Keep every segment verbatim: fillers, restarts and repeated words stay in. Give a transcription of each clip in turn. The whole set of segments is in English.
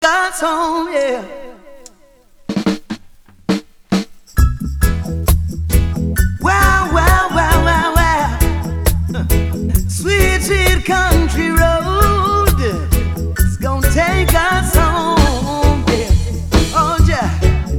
God's home, yeah. Wow, wow, wow, wow, wow. Sweet, sweet country road. It's gonna take us home, yeah. Oh, yeah.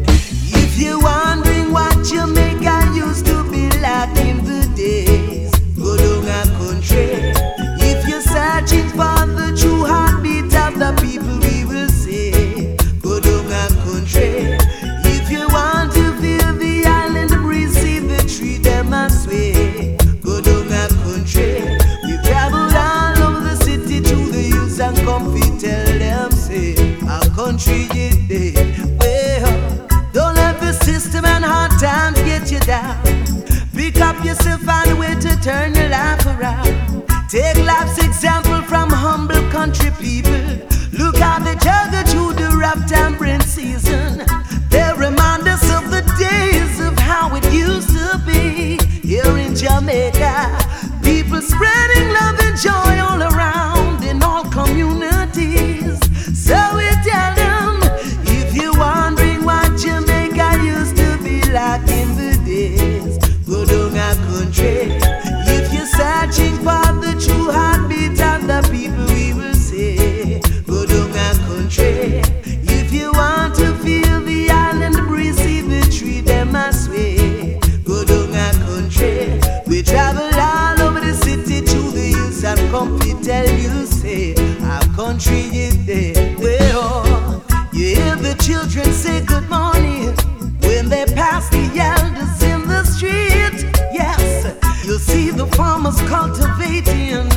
If you're wondering what Jamaica used to be like in the days, go down a country. If you're searching for the true heartbeat of the people, we will say, go down a country. If you want to feel the island breeze, see the tree, them I sway, go down a country. We've traveled all over the city, through the hills and comfy, tell them, say, our country is dead. Well, don't let the system and hard times get you down. Pick up yourself, find a way to turn your life around. Take life's example from humble country people. Look how they juggle through the rough time rain season. They remind us of the days of how it used to be here in Jamaica. People spreading love and joy all around in all communities. So we tell them, if you're wondering what Jamaica used to be like in the days, go down a country. If you're searching for the true heartbeat of the people, we will say, go down a country. If you want to feel the island breeze, see the tree, them I sway, go down a country. We travel all over the city, through the hills and comfy, tell you, say, our country is there. Well, you hear the children say good morning when they pass the elders in the street. Yes, you'll see the farmers cultivating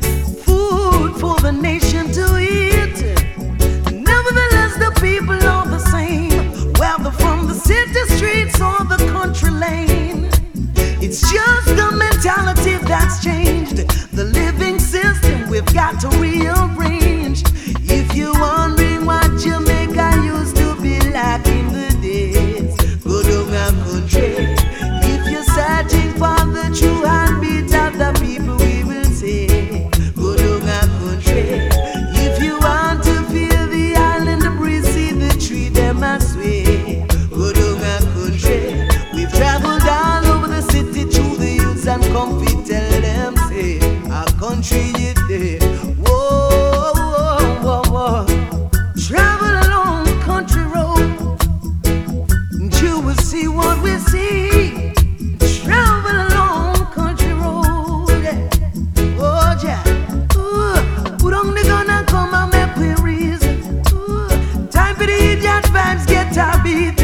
food for the nation to eat. Nevertheless, the people are the same, whether from the city streets or the country lane. It's just the mentality that's changed, the living system we've got to rearrange. If you're wondering what Jamaica used to be like in the days, go down a country. If you're searching for the true heartbeat of the people, we will say, go down a country. If you want to feel the island breeze, see the tree, them I sway, go down a country. We've traveled all over the city, through the hills and comfy, tell them, say, our country is there. Whoa, whoa, whoa, whoa. Travel along the country road, and you will see what we see. Travel along country road, yeah. Oh yeah. Ooh, put on the gun and come and make we reason. Ooh, time for the idiot vibes get a beat.